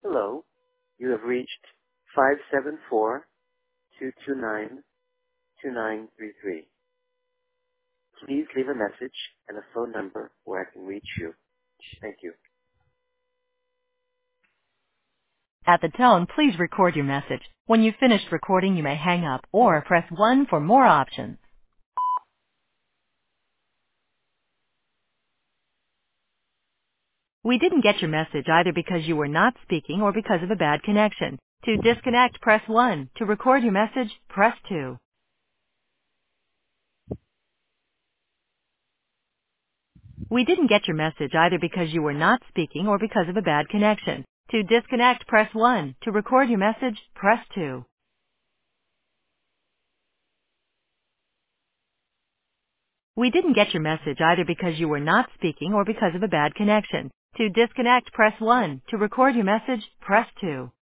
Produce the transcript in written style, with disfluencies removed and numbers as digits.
Hello, you have reached 574-229-2933. Please leave a message and a phone number where I can reach you. Thank you. At the tone, please record your message. When you've finished recording, you may hang up or press 1 for more options. We didn't get your message either because you were not speaking or because of a bad connection. To disconnect, press 1. To record your message, press 2. We didn't get your message either because you were not speaking or because of a bad connection. To disconnect, press 1. To record your message, press 2. We didn't get your message either because you were not speaking or because of a bad connection. To disconnect, press 1. To record your message, press 2.